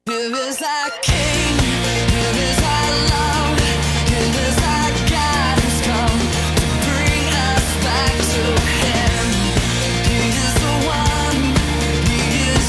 Here is our King, here is our love, here is our God who's come to bring us back to Him. He is the one, He is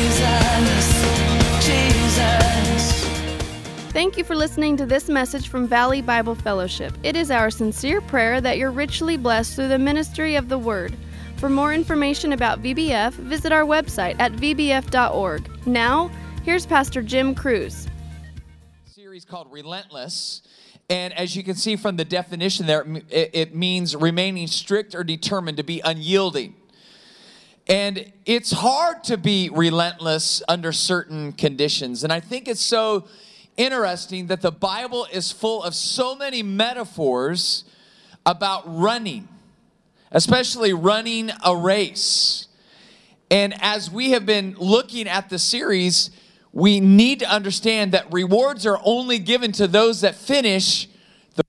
Jesus. Thank you for listening to this message from Valley Bible Fellowship. It is our sincere prayer that you're richly blessed through the ministry of the Word. For more information about VBF, visit our website at vbf.org. Now, here's Pastor Jim Cruz. Series called Relentless, and as you can see from the definition there, it means remaining strict or determined, to be unyielding. And it's hard to be relentless under certain conditions, and I think it's so interesting that the Bible is full of so many metaphors about running, especially running a race. And as we have been looking at the series, we need to understand that rewards are only given to those that finish the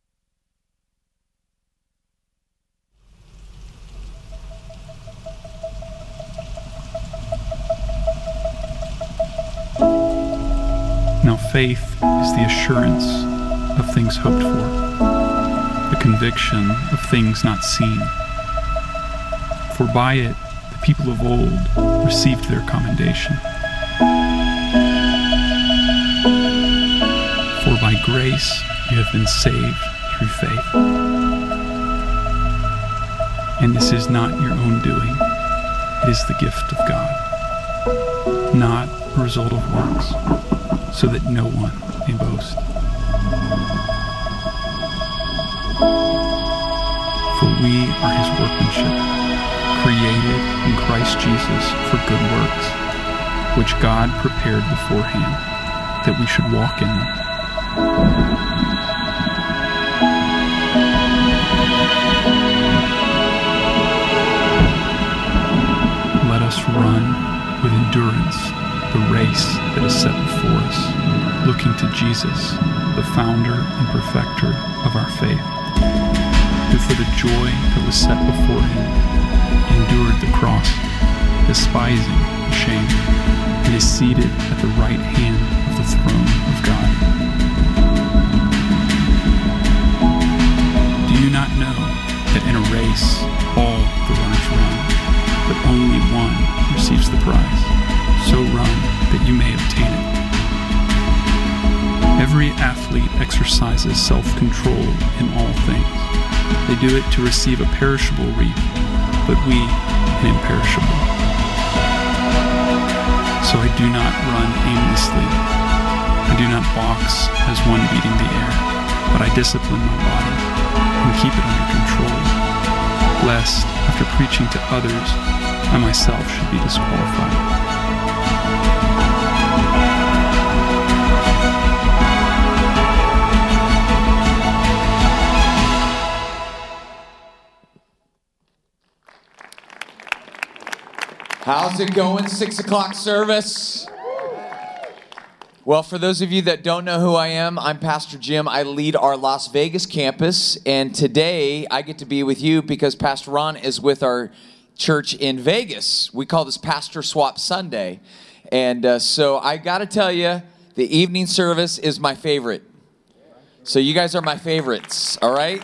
Now faith is the assurance of things hoped for, the conviction of things not seen. For by it the people of old received their commendation. For by grace you have been saved through faith. And this is not your own doing, it is the gift of God, not a result of works, so that no one may boast. For we are His workmanship, created in Christ Jesus for good works, which God prepared beforehand, that we should walk in them. Let us run with endurance the race that is set before us, looking to Jesus, the founder and perfecter of our faith, who for the joy that was set before Him endured the cross, despising the shame, and is seated at the right hand of the throne of God. Do you not know that in a race all the runners run, but only one receives the prize? So run that you may obtain it. Every athlete exercises self-control in all things. They do it to receive a perishable wreath, but we an imperishable. So I do not run aimlessly. I do not box as one beating the air, but I discipline my body and keep it under control, lest, after preaching to others, I myself should be disqualified. How's it going, 6 o'clock service? Well, for those of you that don't know who I am, I'm Pastor Jim. I lead our Las Vegas campus, and today I get to be with you because Pastor Ron is with our church in Vegas. We call this Pastor Swap Sunday, and so I got to tell you, the evening service is my favorite. So you guys are my favorites, all right?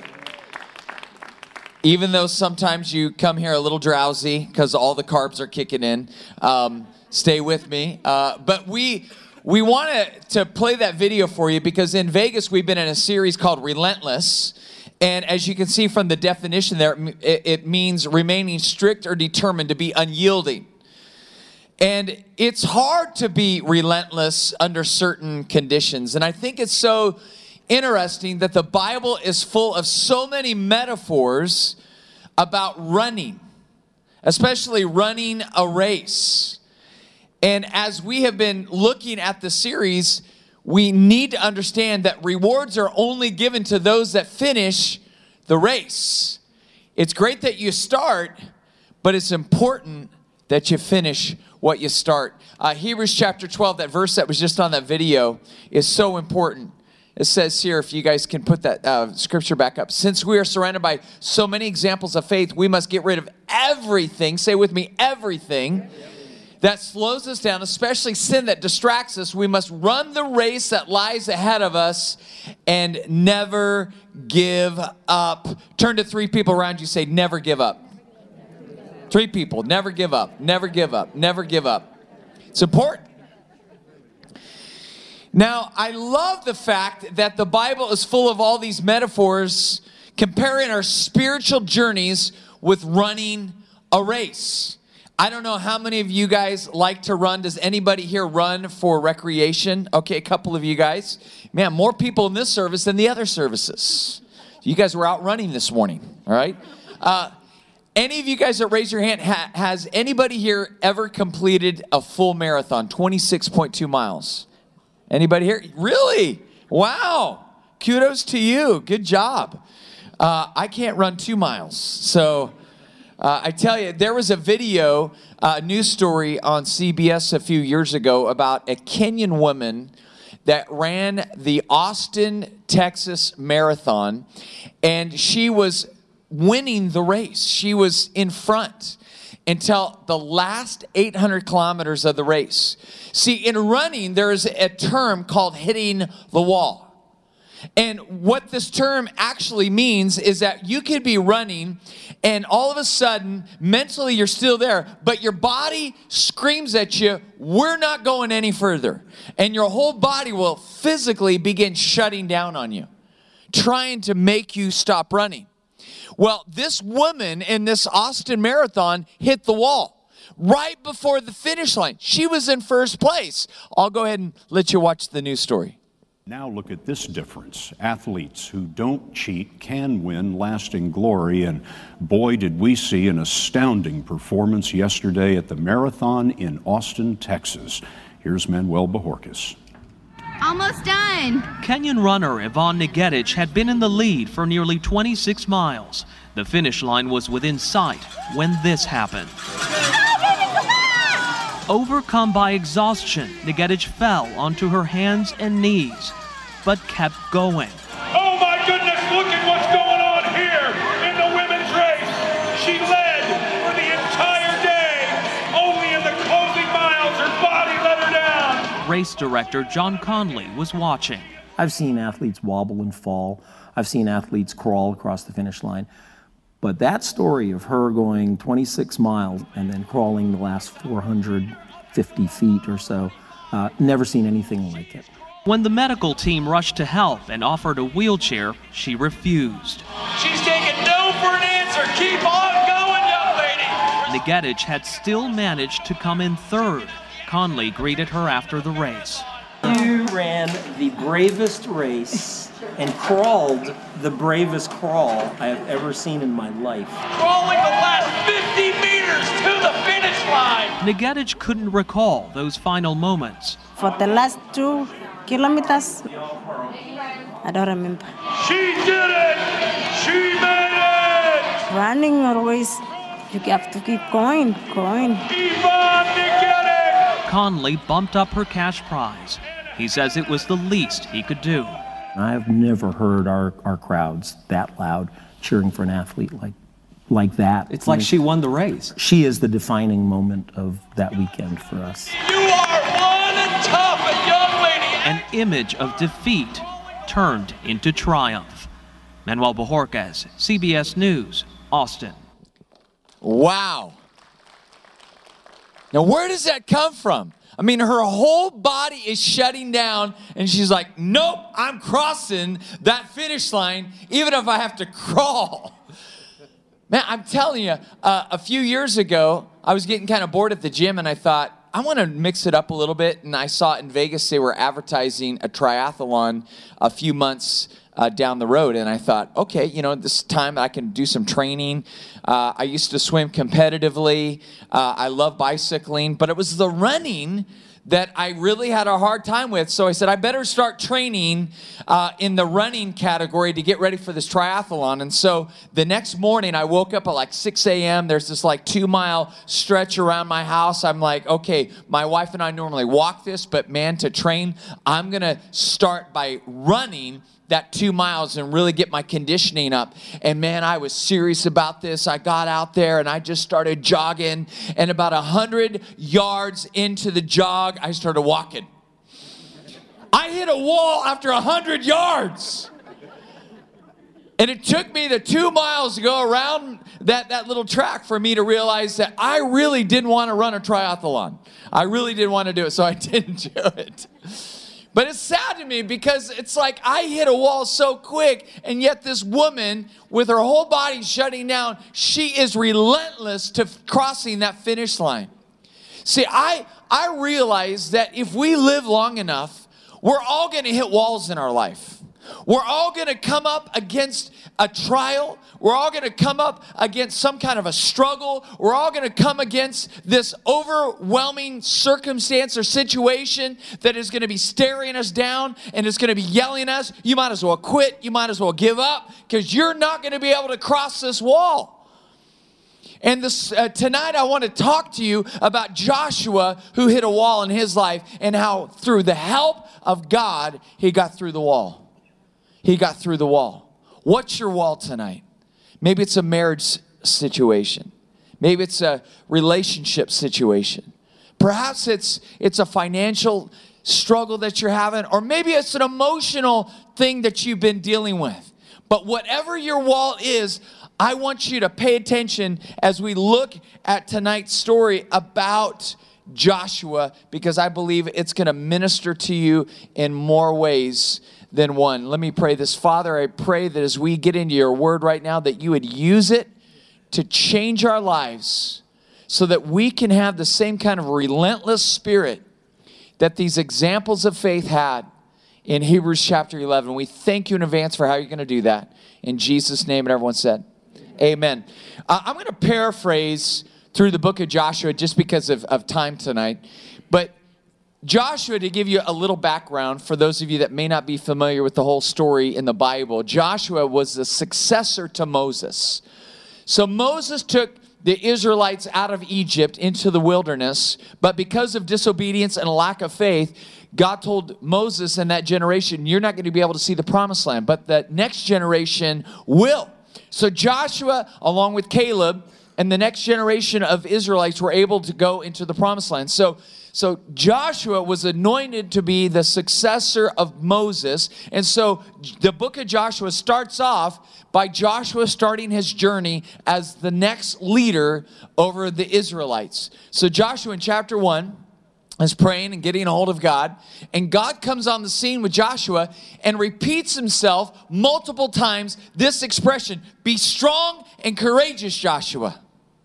Even though sometimes you come here a little drowsy because all the carbs are kicking in, stay with me. But we wanted to play that video for you because in Vegas we've been in a series called Relentless. And as you can see from the definition there, it means remaining strict or determined, to be unyielding. And it's hard to be relentless under certain conditions. And I think it's so interesting that the Bible is full of so many metaphors about running, especially running a race. And as we have been looking at the series, we need to understand that rewards are only given to those that finish the race. It's great that you start, but it's important that you finish what you start. Hebrews chapter 12, that verse that was just on that video, is so important. It says here, if you guys can put that scripture back up. Since we are surrounded by so many examples of faith, we must get rid of everything. Say with me, everything that slows us down, especially sin that distracts us. We must run the race that lies ahead of us and never give up. Turn to 3 people around you, say, never give up. 3 people, never give up, never give up, never give up. It's important. Now, I love the fact that the Bible is full of all these metaphors comparing our spiritual journeys with running a race. I don't know how many of you guys like to run. Does anybody here run for recreation? Okay, a couple of you guys. Man, more people in this service than the other services. You guys were out running this morning, all right? Any of you guys that raise your hand, has anybody here ever completed a full marathon, 26.2 miles? Anybody here? Really? Wow. Kudos to you. Good job. I can't run 2 miles. So I tell you, there was a video, news story on CBS a few years ago about a Kenyan woman that ran the Austin, Texas Marathon, and she was winning the race. She was in front until the last 800 kilometers of the race. See, in running, there is a term called hitting the wall. And what this term actually means is that you could be running and all of a sudden, mentally you're still there, but your body screams at you, we're not going any further. And your whole body will physically begin shutting down on you, trying to make you stop running. Well, this woman in this Austin Marathon hit the wall right before the finish line. She was in first place. I'll go ahead and let you watch the news story. Now look at this difference. Athletes who don't cheat can win lasting glory, and boy, did we see an astounding performance yesterday at the marathon in Austin, Texas. Here's Manuel Bojorquez. Almost done. Kenyan runner Yvonne Ngetich had been in the lead for nearly 26 miles. The finish line was within sight when this happened. Overcome by exhaustion, Ngetich fell onto her hands and knees, but kept going. Oh my goodness, look at what's going on here in the women's race. She led for the entire day. Only in the closing miles, her body let her down. Race director John Conley was watching. I've seen athletes wobble and fall. I've seen athletes crawl across the finish line. But that story of her going 26 miles and then crawling the last 450 feet or so, never seen anything like it. When the medical team rushed to help and offered a wheelchair, she refused. She's taking no for an answer. Keep on going, young lady. Ngetich had still managed to come in third. Conley greeted her after the race. You ran the bravest race and crawled the bravest crawl I have ever seen in my life. Crawling the last 50 meters to the finish line. Ngetich couldn't recall those final moments. For the last 2 kilometers, I don't remember. She did it! She made it! Running always, you have to keep going. Yvonne Ngetich! Conley bumped up her cash prize. He says it was the least he could do. I've never heard our crowds that loud cheering for an athlete like that. It's like she won the race. She is the defining moment of that weekend for us. You are one tough young lady. An image of defeat turned into triumph. Manuel Bojorquez, CBS News, Austin. Wow. Now, where does that come from? I mean, her whole body is shutting down, and she's like, nope, I'm crossing that finish line, even if I have to crawl. Man, I'm telling you, a few years ago, I was getting kind of bored at the gym, and I thought, I want to mix it up a little bit, and I saw in Vegas they were advertising a triathlon a few months down the road, and I thought, okay, this time I can do some training. I used to swim competitively. I love bicycling, but it was the running that I really had a hard time with. So I said, I better start training in the running category to get ready for this triathlon. And so the next morning I woke up at like 6 a.m. There's this like 2-mile stretch around my house. I'm like, okay, my wife and I normally walk this, but man, to train, I'm going to start by running that 2 miles and really get my conditioning up. And man, I was serious about this. I got out there and I just started jogging. And about 100 yards into the jog, I started walking. I hit a wall after 100 yards. And it took me the 2 miles to go around that little track for me to realize that I really didn't want to run a triathlon. I really didn't want to do it, so I didn't do it. But it's sad to me because it's like I hit a wall so quick, and yet this woman with her whole body shutting down, she is relentless to crossing that finish line. See, I realize that if we live long enough, we're all going to hit walls in our life. We're all going to come up against a trial. We're all going to come up against some kind of a struggle. We're all going to come against this overwhelming circumstance or situation that is going to be staring us down and is going to be yelling at us. You might as well quit. You might as well give up because you're not going to be able to cross this wall. And tonight I want to talk to you about Joshua who hit a wall in his life and how through the help of God, he got through the wall. He got through the wall. What's your wall tonight? Maybe it's a marriage situation. Maybe it's a relationship situation. Perhaps it's a financial struggle that you're having, or maybe it's an emotional thing that you've been dealing with. But whatever your wall is, I want you to pay attention as we look at tonight's story about Joshua, because I believe it's going to minister to you in more ways than one. Let me pray this. Father, I pray that as we get into your word right now, that you would use it to change our lives so that we can have the same kind of relentless spirit that these examples of faith had in Hebrews chapter 11. We thank you in advance for how you're going to do that. In Jesus' name, and everyone said, amen. I'm going to paraphrase through the book of Joshua just because of time tonight. But Joshua, to give you a little background for those of you that may not be familiar with the whole story in the Bible, Joshua was the successor to Moses. So Moses took the Israelites out of Egypt into the wilderness, but because of disobedience and a lack of faith, God told Moses and that generation, you're not going to be able to see the promised land, but the next generation will. So Joshua, along with Caleb, and the next generation of Israelites were able to go into the promised land. So Joshua was anointed to be the successor of Moses. And so the book of Joshua starts off by Joshua starting his journey as the next leader over the Israelites. So Joshua in chapter 1 is praying and getting a hold of God. And God comes on the scene with Joshua and repeats himself multiple times this expression, be strong and courageous, Joshua.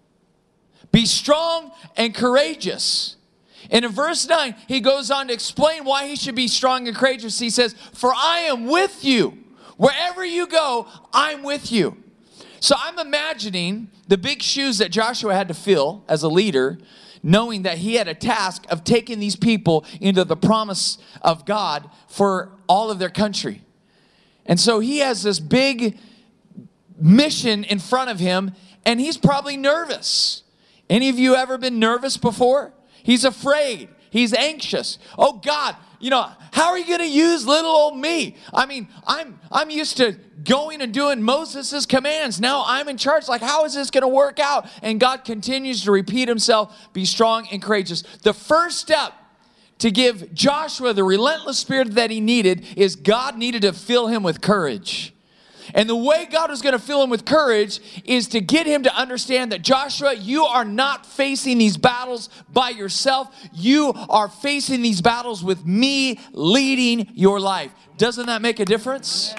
Be strong and courageous. And in verse 9, he goes on to explain why he should be strong and courageous. He says, for I am with you. Wherever you go, I'm with you. So I'm imagining the big shoes that Joshua had to fill as a leader, knowing that he had a task of taking these people into the promise of God for all of their country. And so he has this big mission in front of him, and he's probably nervous. Any of you ever been nervous before? He's afraid. He's anxious. Oh God, how are you going to use little old me? I mean, I'm used to going and doing Moses' commands. Now I'm in charge. Like, how is this going to work out? And God continues to repeat himself, be strong and courageous. The first step to give Joshua the relentless spirit that he needed is God needed to fill him with courage. And the way God was going to fill him with courage is to get him to understand that, Joshua, you are not facing these battles by yourself. You are facing these battles with me leading your life. Doesn't that make a difference?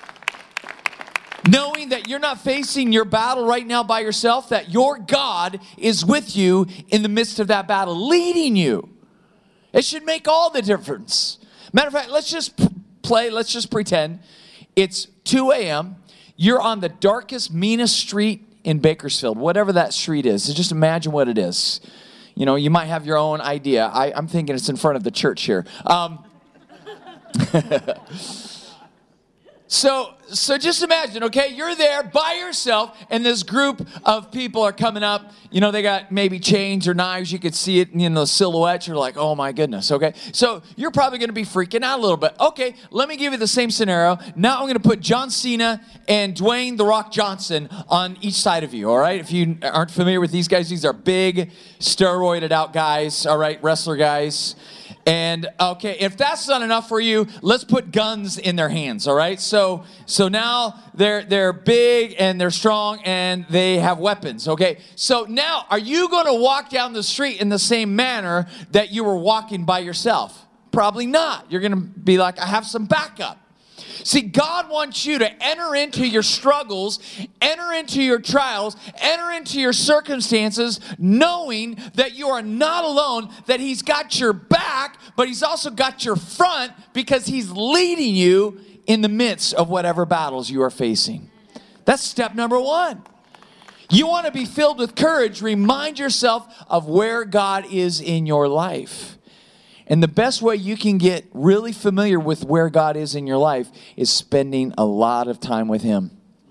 Knowing that you're not facing your battle right now by yourself, that your God is with you in the midst of that battle, leading you. It should make all the difference. Matter of fact, let's just pretend it's 2 a.m. You're on the darkest, meanest street in Bakersfield, whatever that street is. So just imagine what it is. You might have your own idea. I'm thinking it's in front of the church here. So just imagine, okay, you're there by yourself, and this group of people are coming up. You know, they got maybe chains or knives. You could see it in the silhouette. You're like, oh my goodness, okay? So you're probably going to be freaking out a little bit. Okay, let me give you the same scenario. Now I'm going to put John Cena and Dwayne "The Rock" Johnson on each side of you, all right? If you aren't familiar with these guys, these are big, steroided out guys, all right, wrestler guys. And okay, if that's not enough for you, let's put guns in their hands, all right? So now they're big and they're strong and they have weapons, okay? So now, are you going to walk down the street in the same manner that you were walking by yourself? Probably not. You're going to be like, I have some backup. See, God wants you to enter into your struggles, enter into your trials, enter into your circumstances, knowing that you are not alone, that He's got your back, but He's also got your front because He's leading you in the midst of whatever battles you are facing. That's step number one. You want to be filled with courage. Remind yourself of where God is in your life. And the best way you can get really familiar with where God is in your life is spending a lot of time with Him.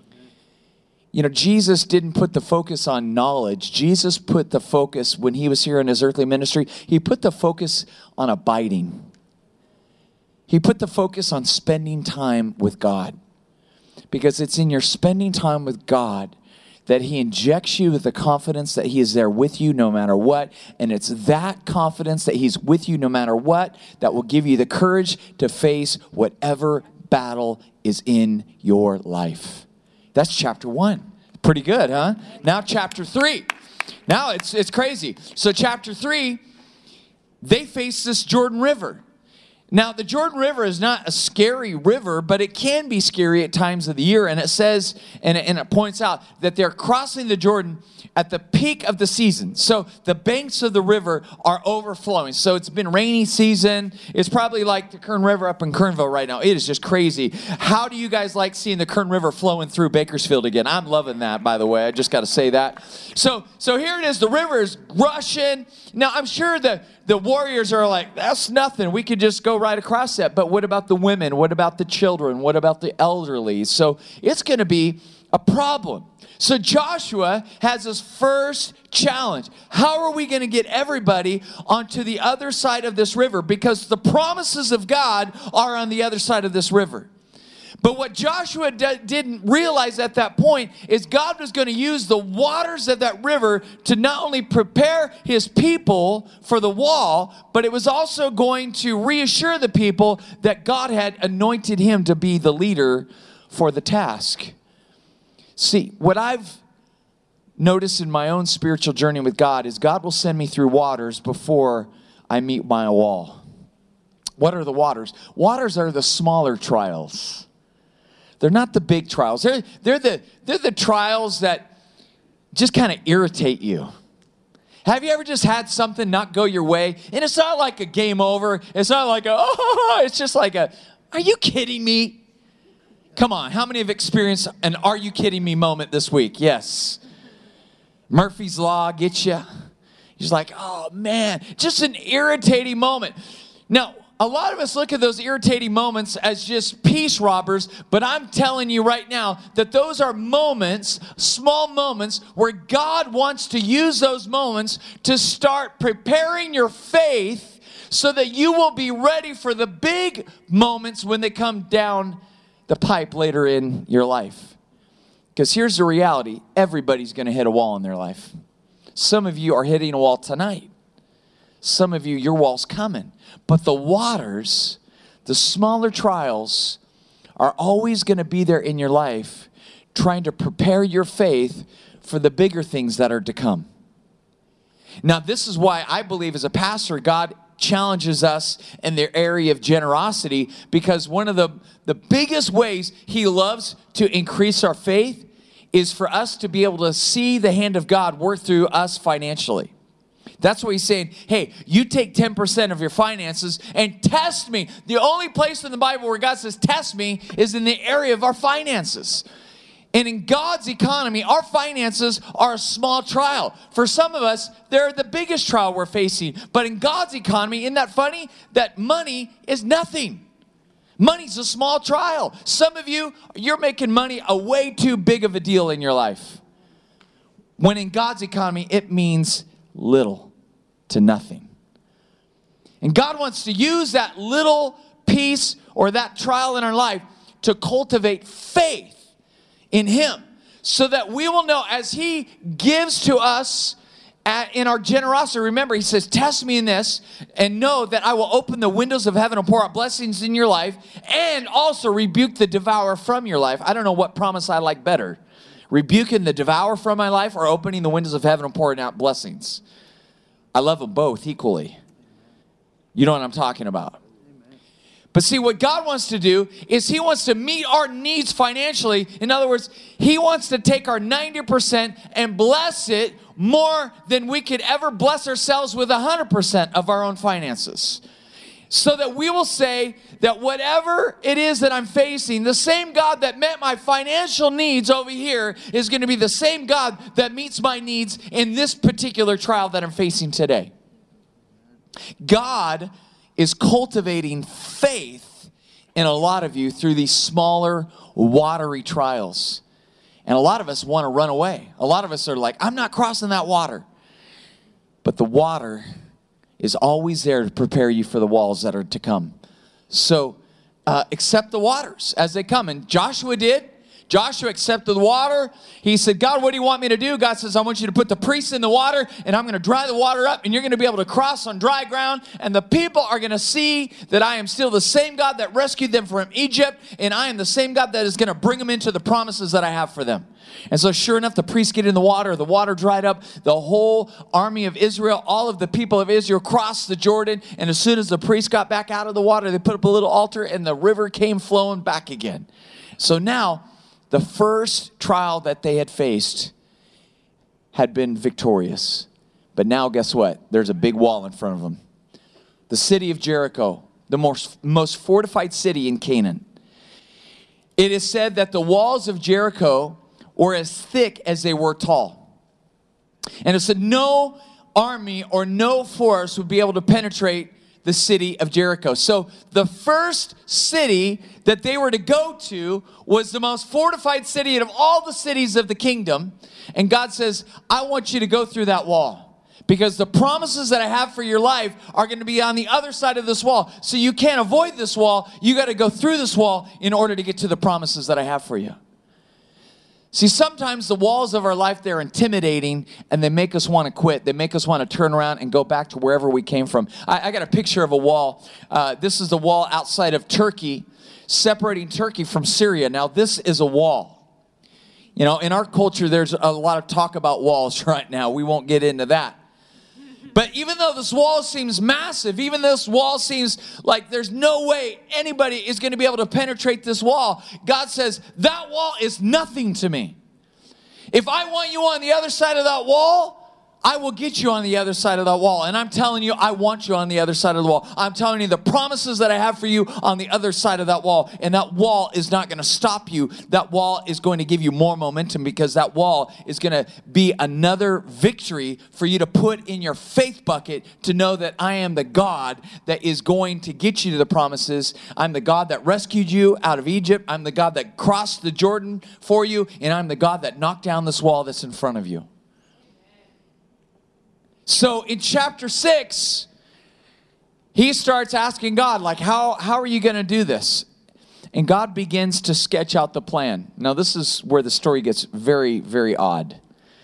You know, Jesus didn't put the focus on knowledge. Jesus put the focus, when He was here in His earthly ministry, He put the focus on abiding. He put the focus on spending time with God. Because it's in your spending time with God that He injects you with the confidence that He is there with you no matter what. And it's that confidence that He's with you no matter what that will give you the courage to face whatever battle is in your life. That's chapter 1. Pretty good, huh? Now chapter 3. Now it's crazy. So chapter 3, they face this Jordan River. Now, the Jordan River is not a scary river, but it can be scary at times of the year. And it says, and it points out that they're crossing the Jordan at the peak of the season. So the banks of the river are overflowing. So it's been rainy season. It's probably like the Kern River up in Kernville right now. It is just crazy. How do you guys like seeing the Kern River flowing through Bakersfield again? I'm loving that, by the way. I just got to say that. So here it is. The river is rushing. Now, I'm sure the warriors are like, that's nothing. We could just go right across that. But what about the women? What about the children? What about the elderly? So it's going to be a problem. So Joshua has his first challenge. How are we going to get everybody onto the other side of this river? Because the promises of God are on the other side of this river. But what Joshua didn't realize at that point is God was going to use the waters of that river to not only prepare His people for the wall, but it was also going to reassure the people that God had anointed him to be the leader for the task. See, what I've noticed in my own spiritual journey with God is God will send me through waters before I meet my wall. What are the waters? Waters are the smaller trials. They're not the big trials. They're the trials that just kind of irritate you. Have you ever just had something not go your way? And it's not like a game over. It's not like it's just like a, are you kidding me? Come on, how many have experienced an "are you kidding me" moment this week? Yes. Murphy's Law gets you. He's like, oh man, just an irritating moment. Now, a lot of us look at those irritating moments as just peace robbers, but I'm telling you right now that those are moments, small moments, where God wants to use those moments to start preparing your faith so that you will be ready for the big moments when they come down the pipe later in your life. Because here's the reality. Everybody's going to hit a wall in their life. Some of you are hitting a wall tonight. Some of you, your wall's coming. But the waters, the smaller trials, are always going to be there in your life, trying to prepare your faith for the bigger things that are to come. Now, this is why I believe as a pastor, God challenges us in the area of generosity, because one of the biggest ways He loves to increase our faith is for us to be able to see the hand of God work through us financially. That's what He's saying. Hey, you take 10% of your finances and test me. The only place in the Bible where God says test me is in the area of our finances. And in God's economy, our finances are a small trial. For some of us, they're the biggest trial we're facing. But in God's economy, isn't that funny? That money is nothing. Money's a small trial. Some of you, you're making money a way too big of a deal in your life. When in God's economy, it means little to nothing. And God wants to use that little piece or that trial in our life to cultivate faith in Him, so that we will know as He gives to us in our generosity. Remember, He says, test me in this and know that I will open the windows of heaven and pour out blessings in your life, and also rebuke the devourer from your life. I don't know what promise I like better, rebuking the devourer from my life or opening the windows of heaven and pouring out blessings. I love them both equally. You know what I'm talking about. But see, what God wants to do is He wants to meet our needs financially. In other words, He wants to take our 90% and bless it more than we could ever bless ourselves with 100% of our own finances. So that we will say that whatever it is that I'm facing, the same God that met my financial needs over here is going to be the same God that meets my needs in this particular trial that I'm facing today. God is cultivating faith in a lot of you through these smaller, watery trials. And a lot of us want to run away. A lot of us are like, I'm not crossing that water. But the water is always there to prepare you for the walls that are to come. So accept the waters as they come. And Joshua did. Joshua accepted the water. He said, God, what do you want me to do? God says, I want you to put the priests in the water, and I'm going to dry the water up, and you're going to be able to cross on dry ground, and the people are going to see that I am still the same God that rescued them from Egypt, and I am the same God that is going to bring them into the promises that I have for them. And so sure enough, the priests get in the water dried up, the whole army of Israel, all of the people of Israel crossed the Jordan, and as soon as the priests got back out of the water, they put up a little altar, and the river came flowing back again. So now, the first trial that they had faced had been victorious. But now guess what? There's a big wall in front of them. The city of Jericho, the most fortified city in Canaan. It is said that the walls of Jericho were as thick as they were tall. And it said no army or no force would be able to penetrate the city of Jericho. So the first city that they were to go to was the most fortified city of all the cities of the kingdom. And God says, I want you to go through that wall, because the promises that I have for your life are going to be on the other side of this wall. So you can't avoid this wall. You got to go through this wall in order to get to the promises that I have for you. See, sometimes the walls of our life, they're intimidating, and they make us want to quit. They make us want to turn around and go back to wherever we came from. I got a picture of a wall. This is the wall outside of Turkey, separating Turkey from Syria. Now, this is a wall. You know, in our culture, there's a lot of talk about walls right now. We won't get into that. But even though this wall seems massive, even though this wall seems like there's no way anybody is going to be able to penetrate this wall, God says, that wall is nothing to me. If I want you on the other side of that wall, I will get you on the other side of that wall. And I'm telling you, I want you on the other side of the wall. I'm telling you the promises that I have for you on the other side of that wall. And that wall is not going to stop you. That wall is going to give you more momentum, because that wall is going to be another victory for you to put in your faith bucket to know that I am the God that is going to get you to the promises. I'm the God that rescued you out of Egypt. I'm the God that crossed the Jordan for you. And I'm the God that knocked down this wall that's in front of you. So in chapter 6, he starts asking God, like, how are you going to do this? And God begins to sketch out the plan. Now, this is where the story gets very, very odd.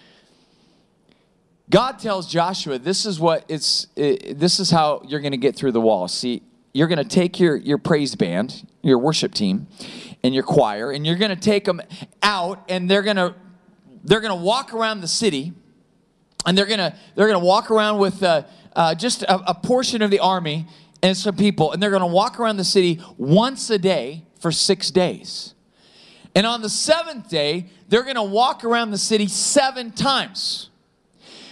God tells Joshua, this is how you're going to get through the wall. See, you're going to take your praise band, your worship team, and your choir, and you're going to take them out, and they're going to walk around the city. And they're gonna walk around with just a portion of the army and some people, and they're gonna walk around the city once a day for 6 days. And on the 7th day, they're gonna walk around the city 7 times.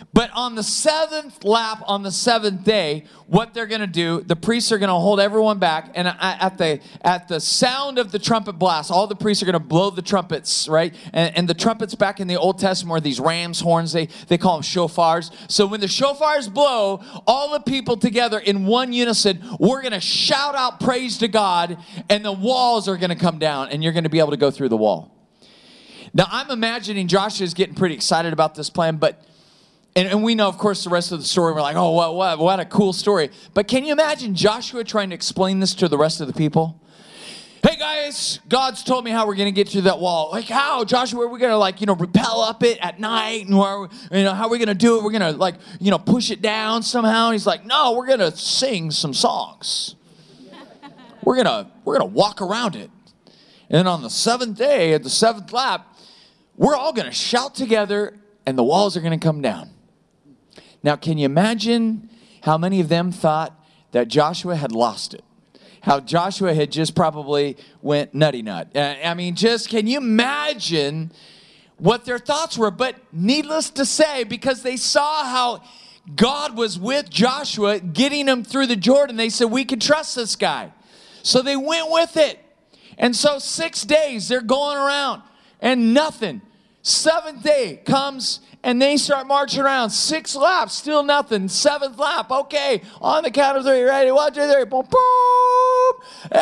But on the seventh lap, on the seventh day, what they're going to do, the priests are going to hold everyone back. And at the sound of the trumpet blast, all the priests are going to blow the trumpets, right? And the trumpets back in the Old Testament were these ram's horns. They call them shofars. So when the shofars blow, all the people together in one unison, we're going to shout out praise to God, and the walls are going to come down, and you're going to be able to go through the wall. Now, I'm imagining Joshua is getting pretty excited about this plan, but and we know, of course, the rest of the story. We're like, oh, what a cool story. But can you imagine Joshua trying to explain this to the rest of the people? Hey, guys, God's told me how we're going to get through that wall. Like, how, Joshua? We're going to, rappel up it at night. And how are we going to do it? We're going to, push it down somehow. And he's like, no, we're going to sing some songs. We're going to walk around it. And on the seventh day, at the seventh lap, we're all going to shout together, and the walls are going to come down. Now, can you imagine how many of them thought that Joshua had lost it? How Joshua had just probably went nutty nut. Can you imagine what their thoughts were? But needless to say, because they saw how God was with Joshua, getting him through the Jordan, they said, we can trust this guy. So they went with it. And so 6 days, they're going around, and nothing. Seventh day comes, and they start marching around. 6 laps, still nothing. 7th lap, okay. On the count of 3, ready? 1, 2, 3. Boom, boom.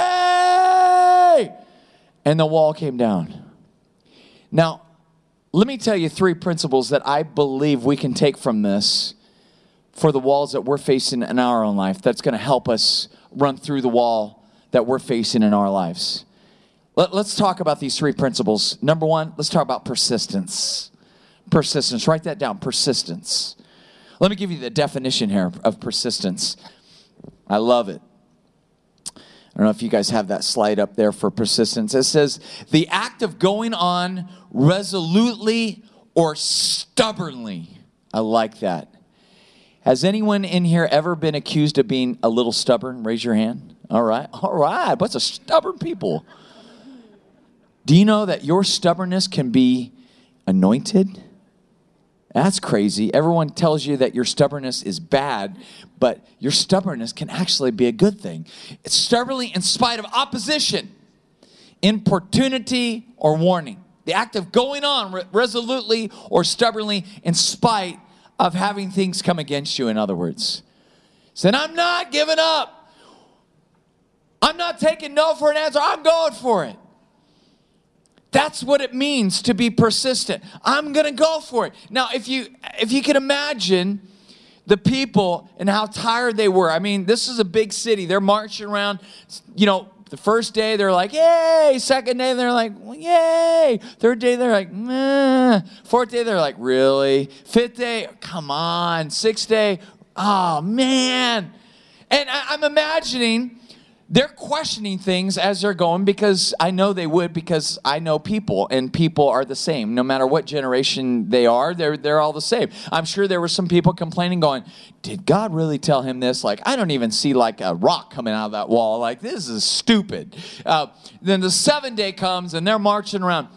Hey! And the wall came down. Now, let me tell you 3 principles that I believe we can take from this for the walls that we're facing in our own life. That's going to help us run through the wall that we're facing in our lives. Let's talk about these 3 principles. Number 1, let's talk about persistence. Persistence. Write that down. Persistence. Let me give you the definition here of persistence. I love it. I don't know if you guys have that slide up there for persistence. It says, the act of going on resolutely or stubbornly. I like that. Has anyone in here ever been accused of being a little stubborn? Raise your hand. All right. All right. Bunch of stubborn people. Do you know that your stubbornness can be anointed? That's crazy. Everyone tells you that your stubbornness is bad, but your stubbornness can actually be a good thing. It's stubbornly in spite of opposition, importunity, or warning. The act of going on resolutely or stubbornly in spite of having things come against you, in other words. Saying, I'm not giving up. I'm not taking no for an answer. I'm going for it. That's what it means to be persistent. I'm going to go for it. Now, if you can imagine the people and how tired they were. I mean, this is a big city. They're marching around. The first day, they're like, yay. Second day, they're like, well, yay. Third day, they're like, meh. Fourth day, they're like, really? Fifth day, come on. Sixth day, oh, man. And I'm imagining they're questioning things as they're going, because I know they would, because I know people, and people are the same. No matter what generation they are, they're all the same. I'm sure there were some people complaining, going, did God really tell him this? Like, I don't even see like a rock coming out of that wall. Like, this is stupid. Then the 7th day comes, and they're marching around.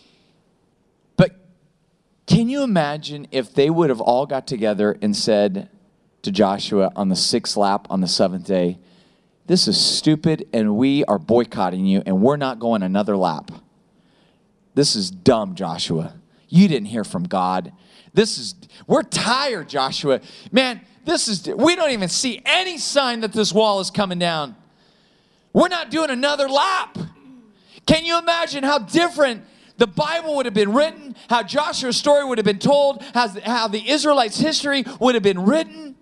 But can you imagine if they would have all got together and said to Joshua on the 6th lap on the 7th day, this is stupid, and we are boycotting you, and we're not going another lap. This is dumb, Joshua. You didn't hear from God. We're tired, Joshua. Man, we don't even see any sign that this wall is coming down. We're not doing another lap. Can you imagine how different the Bible would have been written, how Joshua's story would have been told, how the Israelites' history would have been written?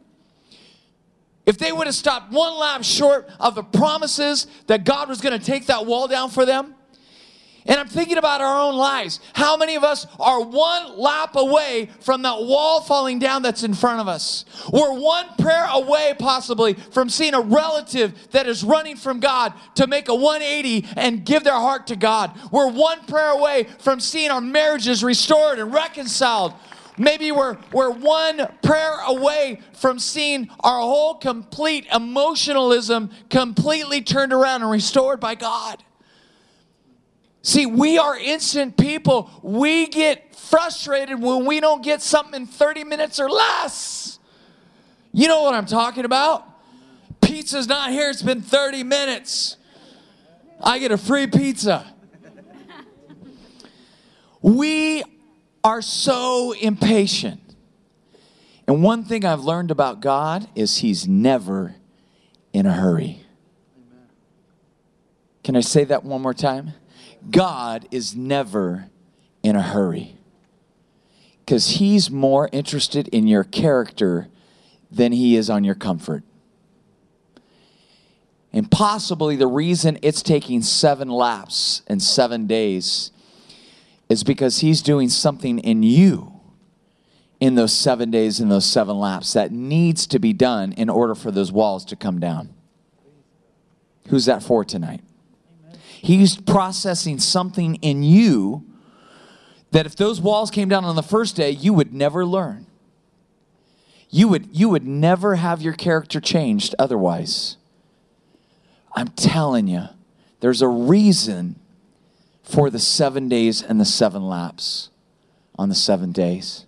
If they would have stopped one lap short of the promises that God was going to take that wall down for them. And I'm thinking about our own lives. How many of us are one lap away from that wall falling down that's in front of us? We're one prayer away, possibly, from seeing a relative that is running from God to make a 180 and give their heart to God. We're one prayer away from seeing our marriages restored and reconciled. Maybe we're one prayer away from seeing our whole complete emotionalism completely turned around and restored by God. See, we are instant people. We get frustrated when we don't get something in 30 minutes or less. You know what I'm talking about? Pizza's not here. It's been 30 minutes. I get a free pizza. We are so impatient. And one thing I've learned about God is He's never in a hurry. Can I say that one more time? God is never in a hurry. Because He's more interested in your character than He is on your comfort. And possibly the reason it's taking 7 laps in 7 days is because He's doing something in you in those 7 days and those 7 laps that needs to be done in order for those walls to come down. Who's that for tonight? Amen. He's processing something in you that if those walls came down on the first day, you would never learn. You would never have your character changed otherwise. I'm telling you, there's a reason for the 7 days and the 7 laps on the 7 days.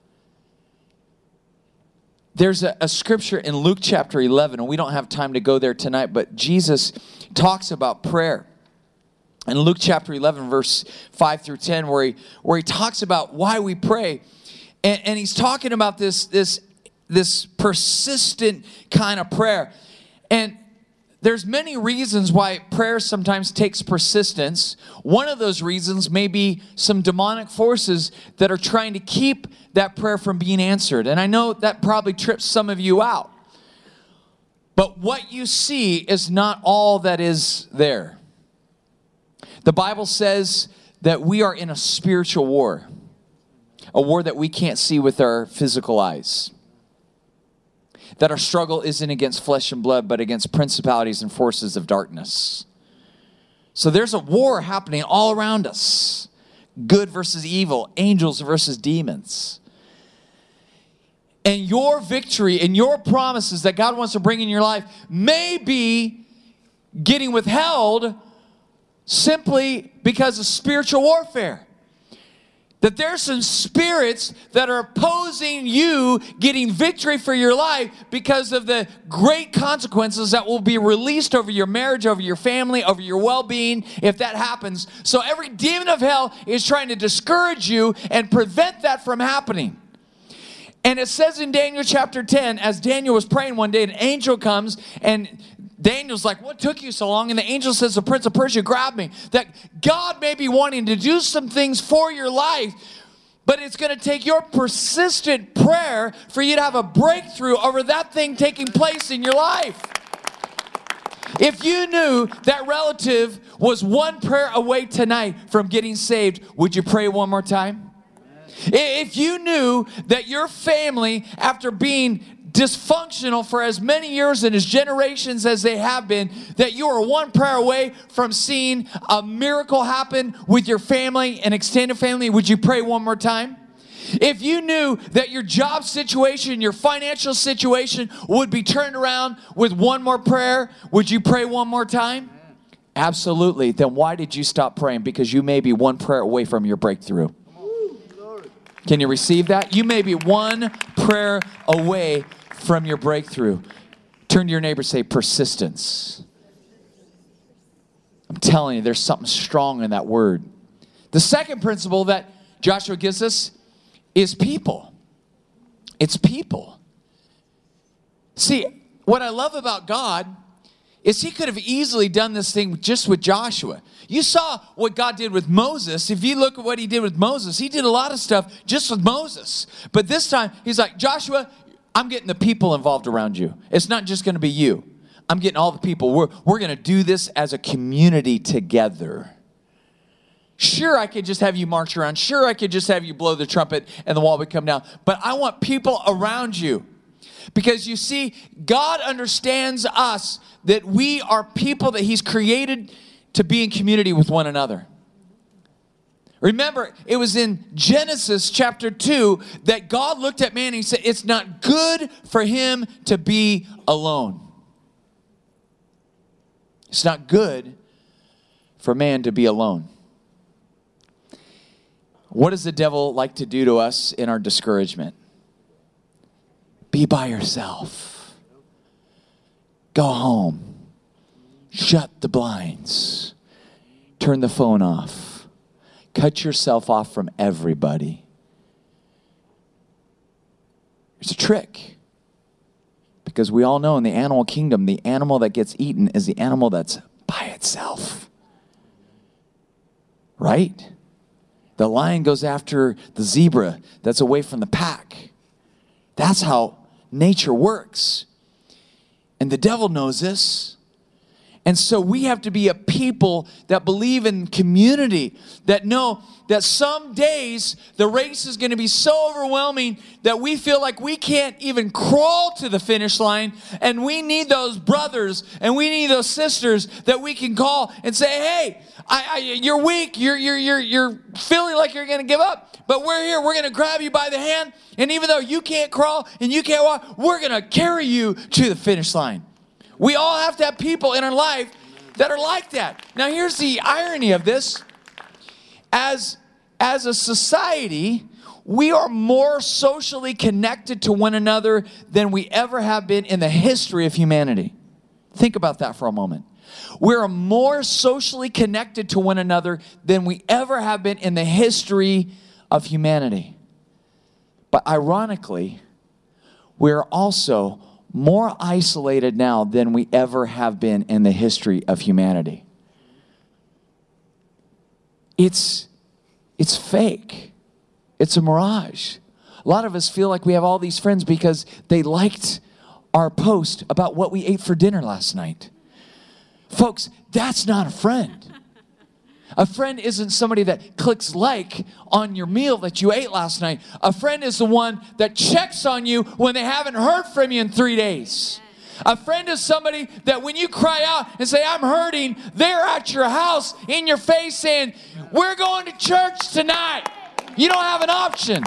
There's a scripture in Luke chapter 11, and we don't have time to go there tonight, but Jesus talks about prayer. In Luke chapter 11, verse 5 through 10, where he talks about why we pray. And he's talking about this persistent kind of prayer. And there's many reasons why prayer sometimes takes persistence. One of those reasons may be some demonic forces that are trying to keep that prayer from being answered. And I know that probably trips some of you out. But what you see is not all that is there. The Bible says that we are in a spiritual war. A war that we can't see with our physical eyes. That our struggle isn't against flesh and blood, but against principalities and forces of darkness. So there's a war happening all around us. Good versus evil, angels versus demons. And your victory and your promises that God wants to bring in your life may be getting withheld simply because of spiritual warfare. That there's some spirits that are opposing you getting victory for your life because of the great consequences that will be released over your marriage, over your family, over your well-being if that happens. So every demon of hell is trying to discourage you and prevent that from happening. And it says in Daniel chapter 10, as Daniel was praying one day, an angel comes and Daniel's like, what took you so long? And the angel says, the prince of Persia grabbed me. That God may be wanting to do some things for your life, but it's going to take your persistent prayer for you to have a breakthrough over that thing taking place in your life. If you knew that relative was one prayer away tonight from getting saved, would you pray one more time? If you knew that your family, after being dysfunctional for as many years and as generations as they have been, that you are one prayer away from seeing a miracle happen with your family and extended family, would you pray one more time? If you knew that your job situation, your financial situation would be turned around with one more prayer, would you pray one more time? Absolutely. Then why did you stop praying? Because you may be one prayer away from your breakthrough. Can you receive that? You may be one prayer away from your breakthrough. Turn to your neighbor and say, persistence. I'm telling you, there's something strong in that word. The second principle that Joshua gives us is people. It's people. See, what I love about God is He could have easily done this thing just with Joshua. You saw what God did with Moses. If you look at what He did with Moses, He did a lot of stuff just with Moses. But this time, He's like, Joshua, I'm getting the people involved around you. It's not just going to be you. I'm getting all the people. We're going to do this as a community together. Sure, I could just have you march around. Sure, I could just have you blow the trumpet and the wall would come down. But I want people around you. Because you see, God understands us, that we are people that He's created to be in community with one another. Remember, it was in Genesis chapter 2 that God looked at man and He said, it's not good for him to be alone. It's not good for man to be alone. What does the devil like to do to us in our discouragement? Be by yourself. Go home. Shut the blinds. Turn the phone off. Cut yourself off from everybody. It's a trick. Because we all know in the animal kingdom, the animal that gets eaten is the animal that's by itself. Right? The lion goes after the zebra that's away from the pack. That's how nature works. And the devil knows this. And so we have to be a people that believe in community, that know that some days the race is going to be so overwhelming that we feel like we can't even crawl to the finish line, and we need those brothers and we need those sisters that we can call and say, hey, you're weak, you're feeling like you're going to give up, but we're here, we're going to grab you by the hand, and even though you can't crawl and you can't walk, we're going to carry you to the finish line. We all have to have people in our life that are like that. Now, here's the irony of this. As a society, we are more socially connected to one another than we ever have been in the history of humanity. Think about that for a moment. We're more socially connected to one another than we ever have been in the history of humanity. But ironically, we're also more isolated now than we ever have been in the history of humanity. It's fake. It's a mirage. A lot of us feel like we have all these friends because they liked our post about what we ate for dinner last night. Folks, that's not a friend. A friend isn't somebody that clicks like on your meal that you ate last night. A friend is the one that checks on you when they haven't heard from you in 3 days. A friend is somebody that when you cry out and say, I'm hurting, they're at your house in your face saying, we're going to church tonight. You don't have an option.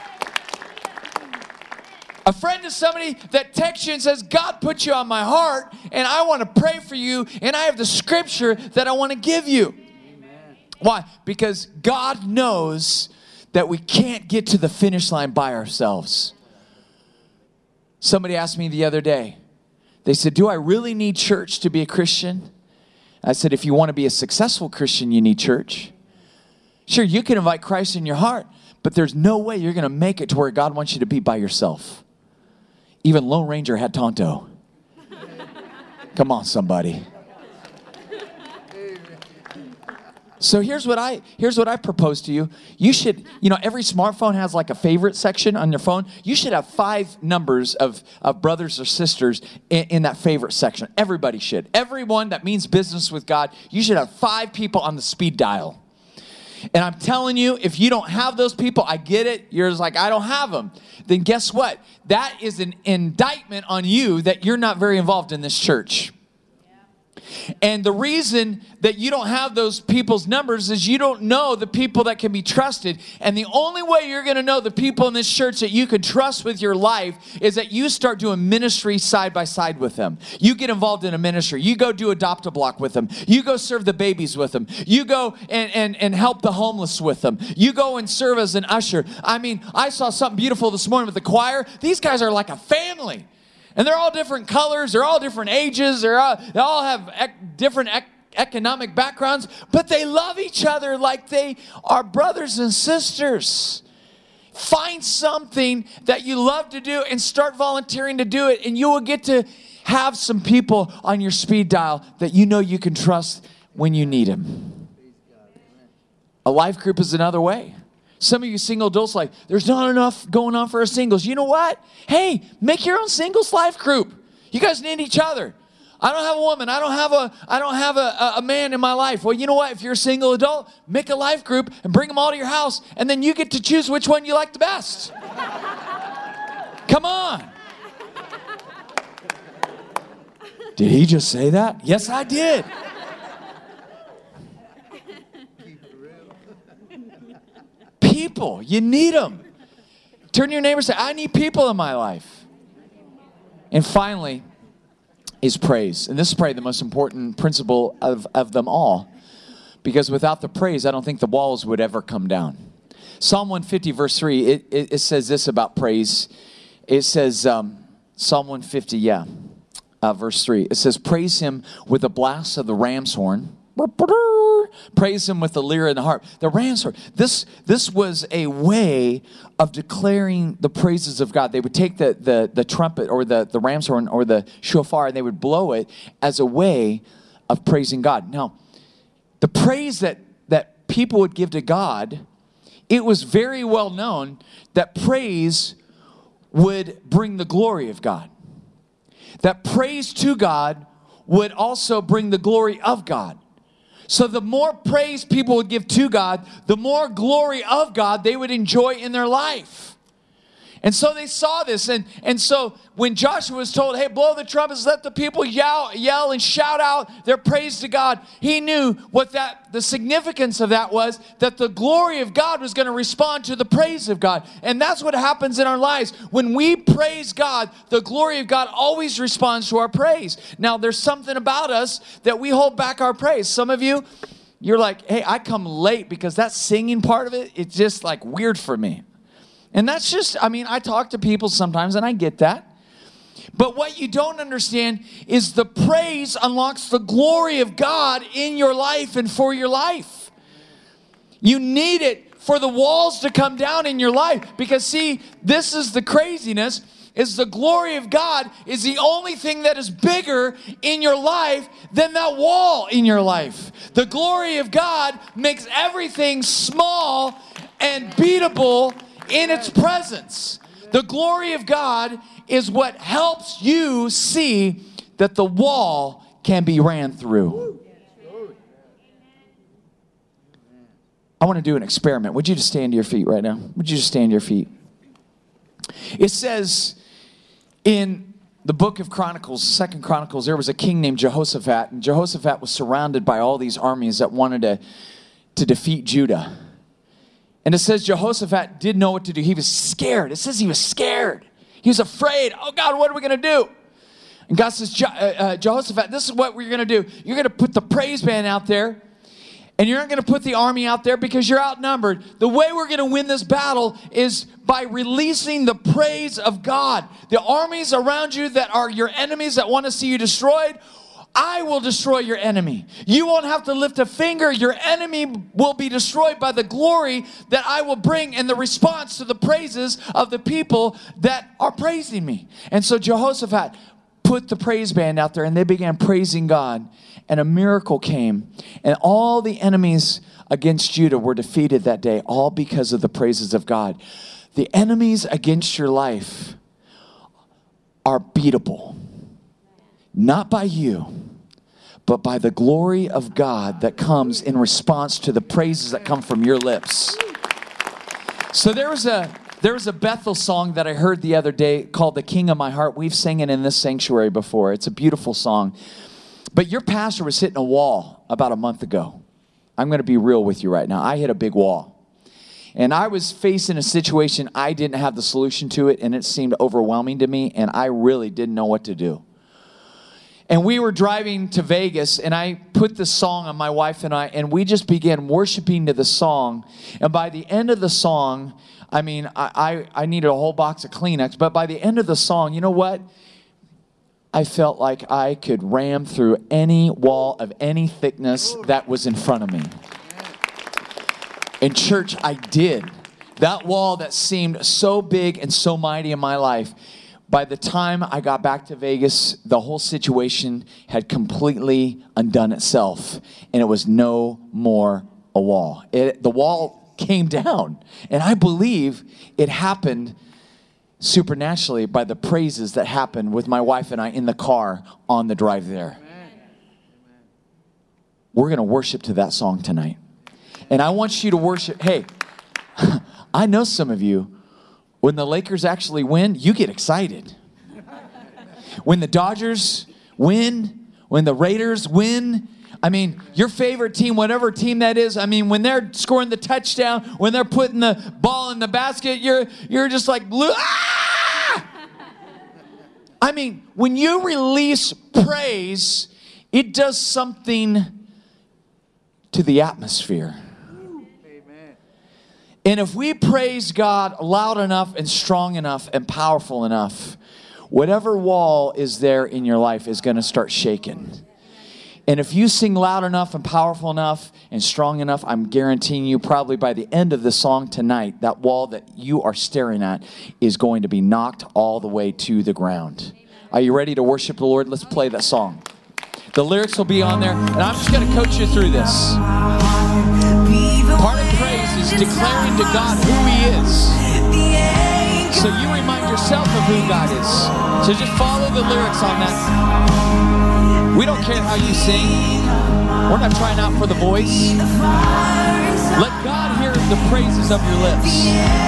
A friend is somebody that texts you and says, God put you on my heart and I want to pray for you and I have the scripture that I want to give you. Why? Because God knows that we can't get to the finish line by ourselves. Somebody asked me the other day, they said, do I really need church to be a Christian? I said, if you want to be a successful Christian, you need church. Sure, you can invite Christ in your heart, but there's no way you're going to make it to where God wants you to be by yourself. Even Lone Ranger had Tonto. Come on, somebody. So here's what I propose to you. You should, every smartphone has like a favorite section on your phone. You should have 5 numbers of brothers or sisters in that favorite section. Everybody should. Everyone that means business with God, you should have 5 people on the speed dial. And I'm telling you, if you don't have those people, I get it. You're just like, I don't have them. Then guess what? That is an indictment on you that you're not very involved in this church. And the reason that you don't have those people's numbers is you don't know the people that can be trusted. And the only way you're going to know the people in this church that you can trust with your life is that you start doing ministry side by side with them. You get involved in a ministry. You go do Adopt-A-Block with them. You go serve the babies with them. You go and help the homeless with them. You go and serve as an usher. I mean, I saw something beautiful this morning with the choir. These guys are like a family. And they're all different colors, they're all different ages, they all have different economic backgrounds, but they love each other like they are brothers and sisters. Find something that you love to do and start volunteering to do it, and you will get to have some people on your speed dial that you know you can trust when you need them. A life group is another way. Some of you single adults like, there's not enough going on for our singles. You know what? Hey, make your own singles life group. You guys need each other. I don't have a woman. I don't have a man in my life. Well, you know what? If you're a single adult, make a life group and bring them all to your house, and then you get to choose which one you like the best. Come on. Did he just say that? Yes, I did. People, you need them. Turn to your neighbor and say, I need people in my life. And finally is praise. And this is probably the most important principle of them all. Because without the praise, I don't think the walls would ever come down. Psalm 150, verse 3, it says this about praise. It says, Psalm 150, verse 3. It says, praise him with the blast of the ram's horn. Praise him with the lyre and the harp. The ram's horn. This was a way of declaring the praises of God. They would take the trumpet or the ram's horn or the shofar, and they would blow it as a way of praising God. Now, the praise that people would give to God, it was very well known that praise would bring the glory of God. That praise to God would also bring the glory of God. So the more praise people would give to God, the more glory of God they would enjoy in their life. And so they saw this. And so when Joshua was told, hey, blow the trumpets, let the people yell and shout out their praise to God, he knew what the significance of that was, that the glory of God was going to respond to the praise of God. And that's what happens in our lives. When we praise God, the glory of God always responds to our praise. Now, there's something about us that we hold back our praise. Some of you, you're like, hey, I come late because that singing part of it, it's just like weird for me. And that's just, I talk to people sometimes and I get that. But what you don't understand is the praise unlocks the glory of God in your life and for your life. You need it for the walls to come down in your life. Because see, this is the craziness, is the glory of God is the only thing that is bigger in your life than that wall in your life. The glory of God makes everything small and beatable in its presence. The glory of God is what helps you see that the wall can be ran through. I want to do an experiment. Would you just stand to your feet right now? Would you just stand to your feet? It says in the book of Chronicles, 2 Chronicles, there was a king named Jehoshaphat, and Jehoshaphat was surrounded by all these armies that wanted to defeat Judah. And it says Jehoshaphat didn't know what to do. He was scared. It says he was scared. He was afraid. Oh, God, what are we going to do? And God says, Jehoshaphat, this is what we're going to do. You're going to put the praise band out there. And you're not going to put the army out there because you're outnumbered. The way we're going to win this battle is by releasing the praise of God. The armies around you that are your enemies that want to see you destroyed, I will destroy your enemy. You won't have to lift a finger. Your enemy will be destroyed by the glory that I will bring in the response to the praises of the people that are praising me. And so Jehoshaphat put the praise band out there and they began praising God. And a miracle came. And all the enemies against Judah were defeated that day, all because of the praises of God. The enemies against your life are beatable. Not by you, but by the glory of God that comes in response to the praises that come from your lips. So there was a Bethel song that I heard the other day called The King of My Heart. We've sang it in this sanctuary before. It's a beautiful song. But your pastor was hitting a wall about a month ago. I'm going to be real with you right now. I hit a big wall. And I was facing a situation I didn't have the solution to it, and it seemed overwhelming to me, and I really didn't know what to do. And we were driving to Vegas, and I put this song on my wife and I, and we just began worshiping to the song. And by the end of the song, I mean, I needed a whole box of Kleenex, but by the end of the song, you know what? I felt like I could ram through any wall of any thickness that was in front of me. In church, I did. That wall that seemed so big and so mighty in my life, by the time I got back to Vegas, the whole situation had completely undone itself, and it was no more a wall. The wall came down, and I believe it happened supernaturally by the praises that happened with my wife and I in the car on the drive there. We're going to worship to that song tonight. And I want you to worship. Hey, I know some of you, when the Lakers actually win, you get excited. When the Dodgers win, when the Raiders win, I mean, your favorite team, whatever team that is, I mean, when they're scoring the touchdown, when they're putting the ball in the basket, you're just like, ah! I mean, when you release praise, it does something to the atmosphere. And if we praise God loud enough and strong enough and powerful enough, whatever wall is there in your life is going to start shaking. And if you sing loud enough and powerful enough and strong enough, I'm guaranteeing you probably by the end of the song tonight, that wall that you are staring at is going to be knocked all the way to the ground. Are you ready to worship the Lord? Let's play that song. The lyrics will be on there, and I'm just going to coach you through this. Part of praise is declaring to God who He is. So you remind yourself of who God is. So just follow the lyrics on that. We don't care how you sing. We're not trying out for the voice. Let God hear the praises of your lips.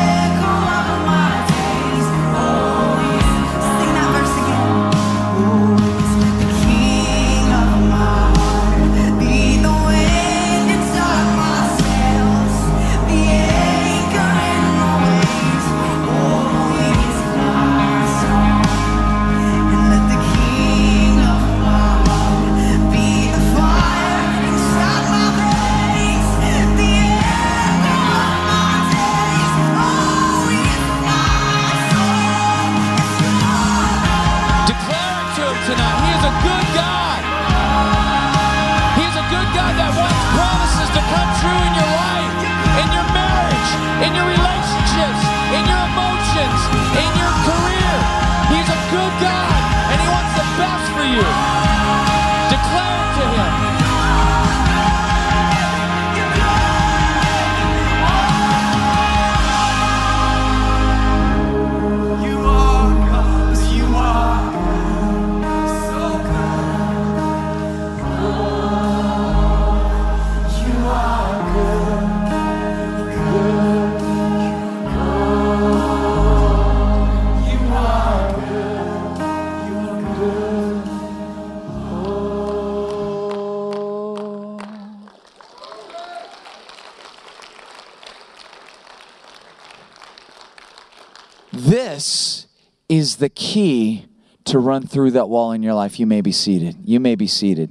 This is the key to run through that wall in your life. You may be seated. You may be seated.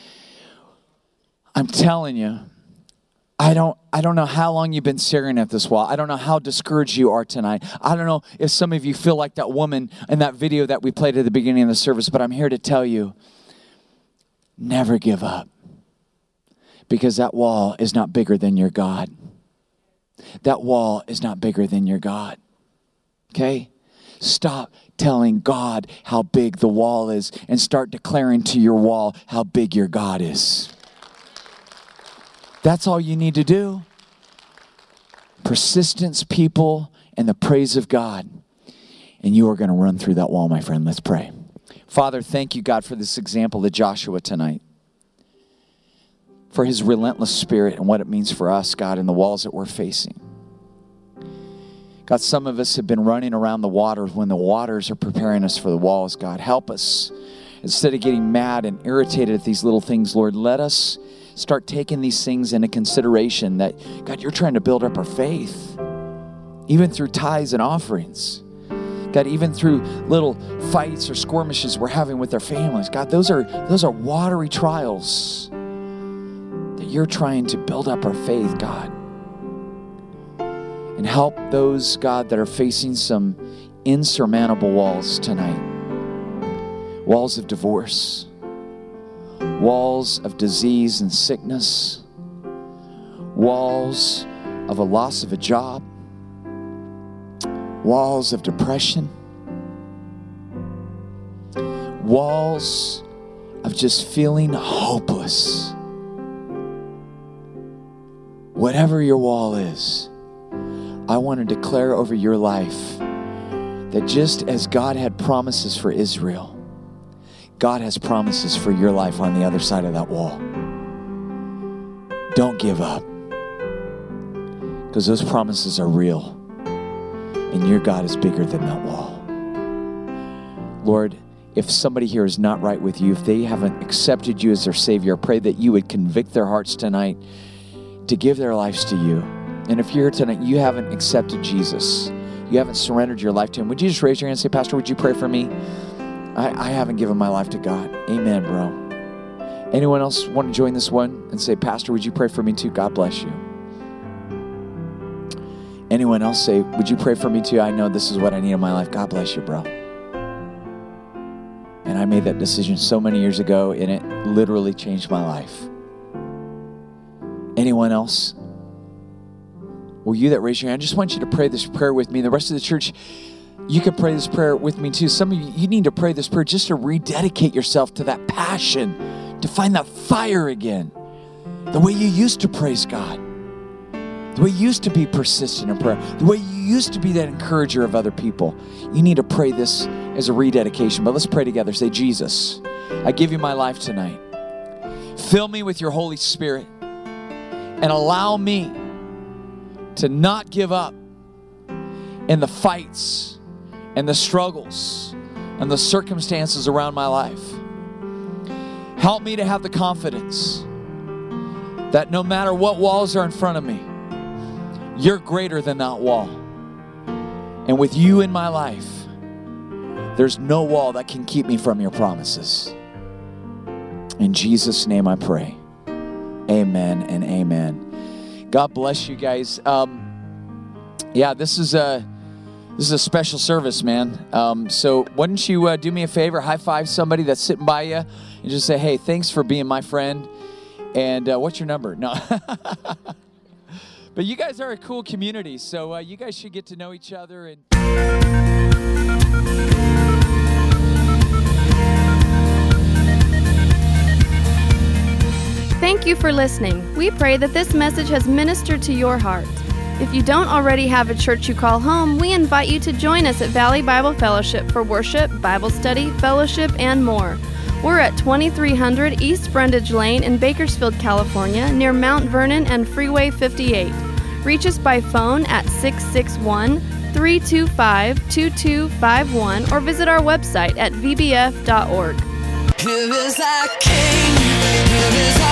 I'm telling you, I don't know how long you've been staring at this wall. I don't know how discouraged you are tonight. I don't know if some of you feel like that woman in that video that we played at the beginning of the service, but I'm here to tell you, never give up. Because that wall is not bigger than your God. That wall is not bigger than your God. Okay? Stop telling God how big the wall is and start declaring to your wall how big your God is. That's all you need to do. Persistence, people, and the praise of God. And you are going to run through that wall, my friend. Let's pray. Father, thank you, God, for this example of Joshua tonight. For his relentless spirit and what it means for us, God, and the walls that we're facing. God, some of us have been running around the waters when the waters are preparing us for the walls. God, help us. Instead of getting mad and irritated at these little things, Lord, let us start taking these things into consideration that, God, you're trying to build up our faith, even through tithes and offerings. God, even through little fights or skirmishes we're having with our families. God, those are watery trials that you're trying to build up our faith, God. And help those, God, that are facing some insurmountable walls tonight. Walls of divorce. Walls of disease and sickness. Walls of a loss of a job. Walls of depression. Walls of just feeling hopeless. Whatever your wall is, I want to declare over your life that just as God had promises for Israel, God has promises for your life on the other side of that wall. Don't give up, because those promises are real, and your God is bigger than that wall. Lord, if somebody here is not right with you, if they haven't accepted you as their Savior, I pray that you would convict their hearts tonight to give their lives to you. And if you're here tonight, you haven't accepted Jesus, you haven't surrendered your life to Him, would you just raise your hand and say, Pastor, would you pray for me? I haven't given my life to God. Amen, bro. Anyone else want to join this one and say, Pastor, would you pray for me too? God bless you. Anyone else say, would you pray for me too? I know this is what I need in my life. God bless you, bro. And I made that decision so many years ago, and it literally changed my life. Anyone else? Well, you that raise your hand, I just want you to pray this prayer with me. The rest of the church, you can pray this prayer with me too. Some of you need to pray this prayer just to rededicate yourself to that passion, to find that fire again. The way you used to praise God. The way you used to be persistent in prayer. The way you used to be that encourager of other people. You need to pray this as a rededication. But let's pray together. Say, Jesus, I give you my life tonight. Fill me with your Holy Spirit and allow me to not give up in the fights and the struggles and the circumstances around my life. Help me to have the confidence that no matter what walls are in front of me, you're greater than that wall. And with you in my life, there's no wall that can keep me from your promises. In Jesus' name I pray. Amen and amen. God bless you guys. This is a special service, man. So why don't you do me a favor, high five somebody that's sitting by you, and just say, hey, thanks for being my friend. And what's your number? No. But you guys are a cool community, so you guys should get to know each other. And Thank you for listening. We pray that this message has ministered to your heart. If you don't already have a church you call home, we invite you to join us at Valley Bible Fellowship for worship, Bible study, fellowship, and more. We're at 2300 East Brundage Lane in Bakersfield, California, near Mount Vernon and Freeway 58. Reach us by phone at 661-325-2251 or visit our website at vbf.org. Here is our King, here is